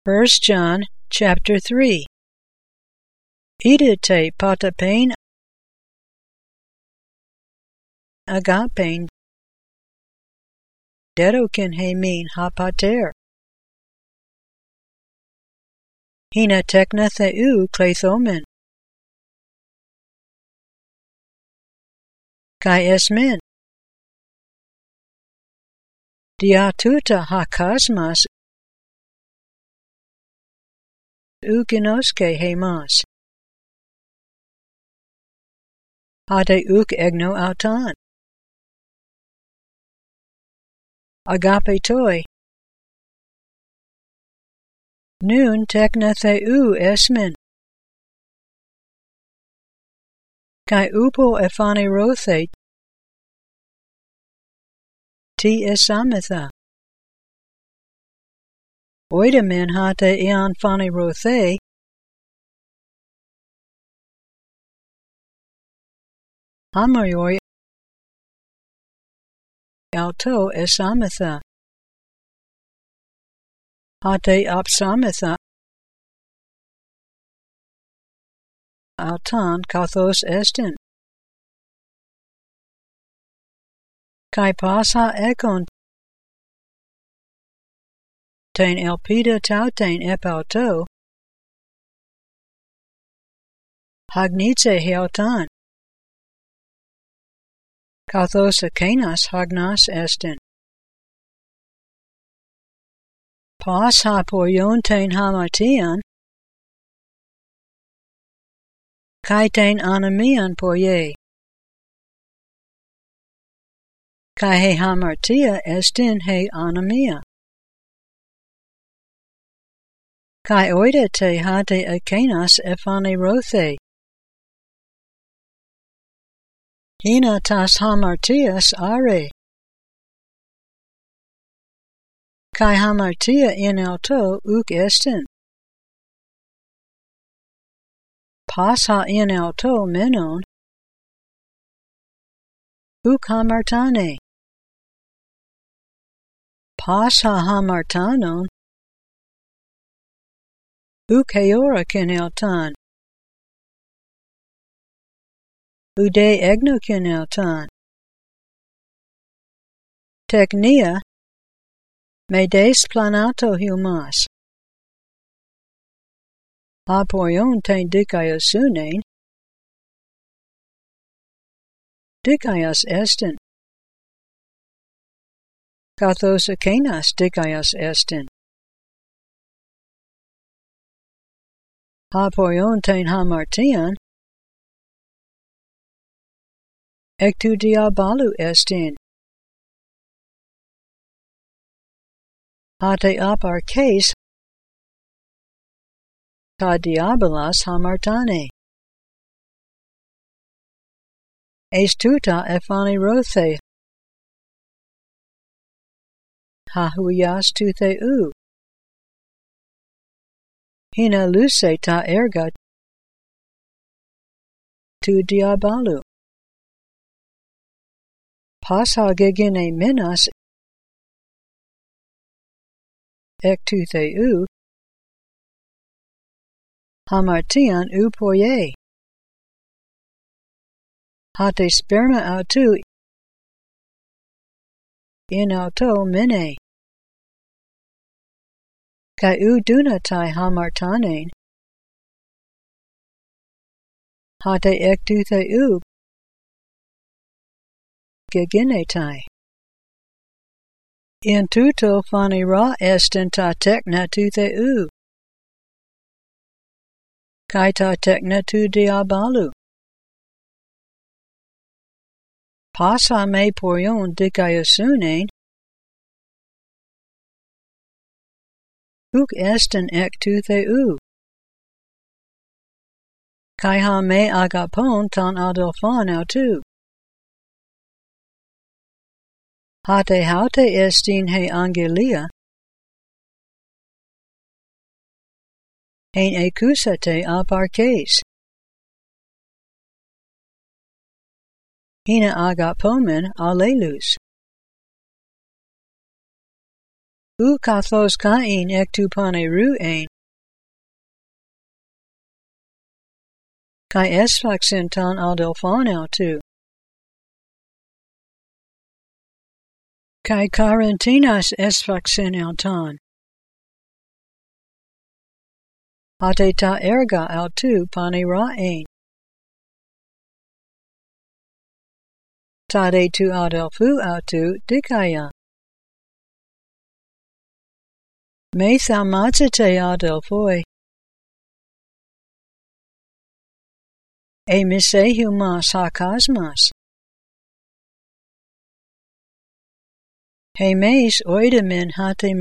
1 John chapter 3. Ide te patapain agapain derokin hemin hapater. Hina tekna theou klethomen. Kai esmen. Diatuta hakasmas ukinoske hemas. Hade uk egno autan. Agape toi. Nun tekna theou esmen. Kai upo efani rothe ti esamitha. Oidamen hate eon fani rothe hamayoi auto esamitha. Hate apsamitha autan kathos estin. Kai pasa ekon tain elpida tautain epauto hagnitse heautan. Kathos akenas hagnas estin. Pas ha poion tain hamatian kai tain anamian poye. Kai he hamartia estin he anamia. Kai oida te hate akenas efani rothe. Hina tas hamartias are. Kai hamartia in auto uk estin. Pas ha in auto menon uk hamartane. Pas ha hamartanon uk heora kin autan. Ude egno kin autan. Teknia me des planato humas. Apoion tain dikaiasunein. Dikaias estin. Kathos akenas dikaias estin. Apoion tain hamartian. Ektu diabalu estin. Hate apar case ta diabolas hamartane. Estuta efani rothe. Hahuyas tu theou. Hina luce ta erga tu diabalu. Pasa gegine minas ek tu theou. Hamartian upoye. Hate sperma autu in auto mene. Kai udunatai hamartanen. Hate ek tu theou. Geginetai. In tuto fani ra estin ta tekna tu theou. Kai ta tekna tu diabalu. Pasa me porion dikaiasunein. Uk estin ek tu theou. Kai ha me agapon tan adelfan autu. Hate haute estin he angelia. Hein ecusate apar case. Hina agapomen alelus. U kathos kain ektupane ruain. Kai esfaxintan adelphonel tu. Kai Carentinas esfaxineltan. Ate ta erga autu pane ra'ain. Tade tu adelfu autu dikaya. Me thalmatate adelphoi. E misehumas hakasmas. He meis oidemin hate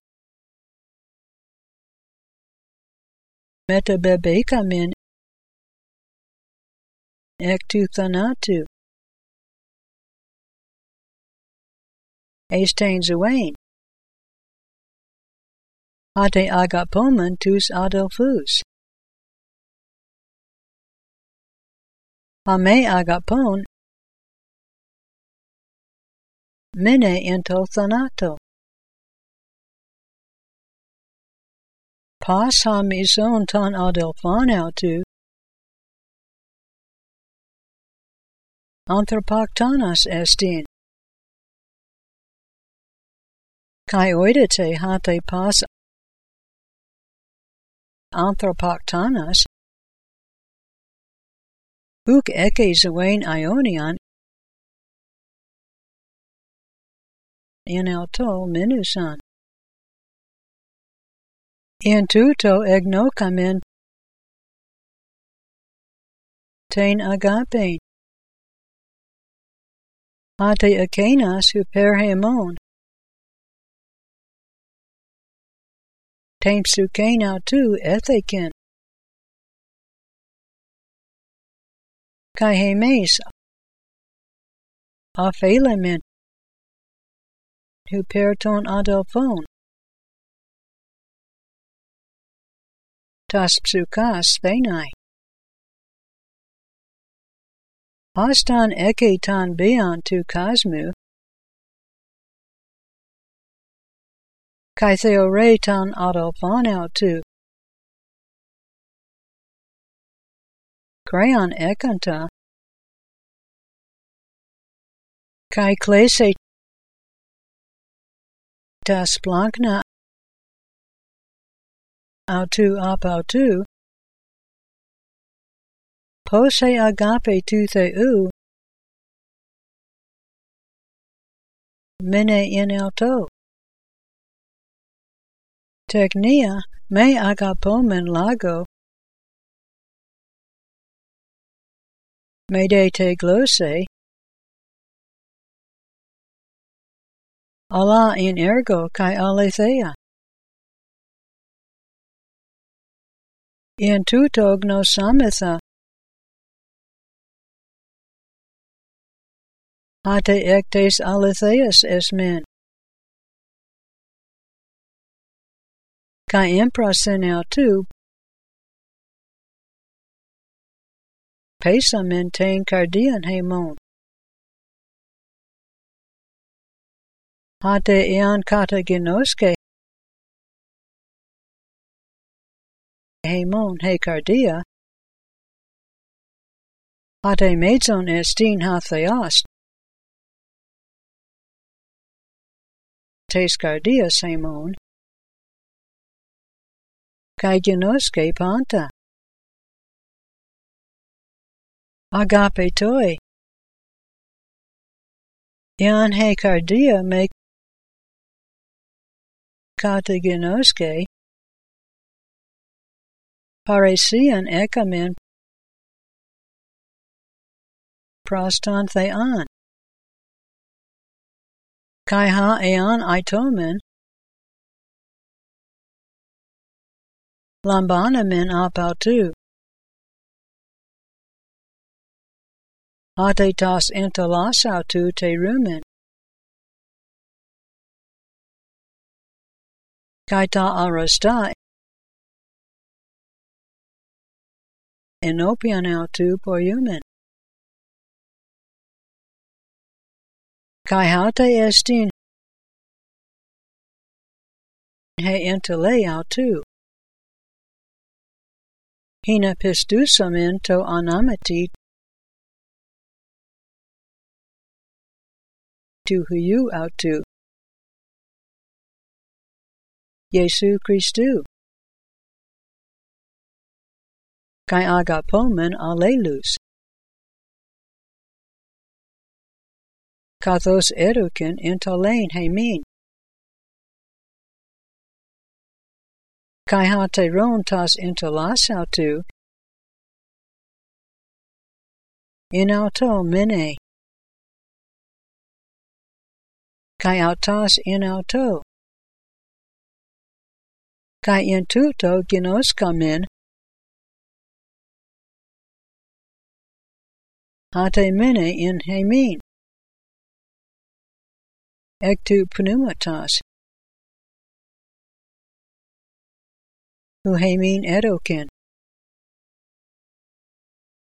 metabebekamin ektu thanatu. Estains awain. Hate agapomen tus adelphus. Ame agapon mene ento thanato. Pas ham ison ton adelphonautu anthropoktanas estin. Kai oidete hate pas anthropoktanas uk eke zawain ionian in alto minusan. In tuto egnokamen tain agapein. Hate akenas huperhemon. Tain psukenau tu ethekin. Kai hemes aphelemin huperton adelphon. Tas psukas spenai. Astan eke tan beon tu kosmu. Kai theore tan adelphonau tu. Crayon ekanta. Kai klese tas blankna autu apautu. Pose agape tu theu. Mene in alto. Technia me agapomen lago. Mede te glose. Allah in ergo kai aletheia. In tuto gnosamitha. Hate ectes aletheus esmin. Kai imprasinel tu. Pesa maintain cardian hemon. Hate eon kata ginoske. Hemon he cardia. Hate mezon estin hatheast. Tes cardias hemon. Kai ginoske panta. Agape toi. Eon he cardia me kata ginoske. Paresian ekamin prostan theon. Kai ha eon itomen lambanamin apautu. Hate tas intalasautu te rumen. Kai ta arasta enopianautu poiumen. Kai hate estin he entele autu. Hina pistusamen to anamati tu huyu autu. Jesu Christu. Kai agapomen alelus. Kathos eduken intolain hemin. Kai hateron tas intolas autu. In auto mene. Kai autas in auto. Kai in tuto ginoskamen. Hate mene in hemin. Ectu pneumatas. Hu hemin edoken.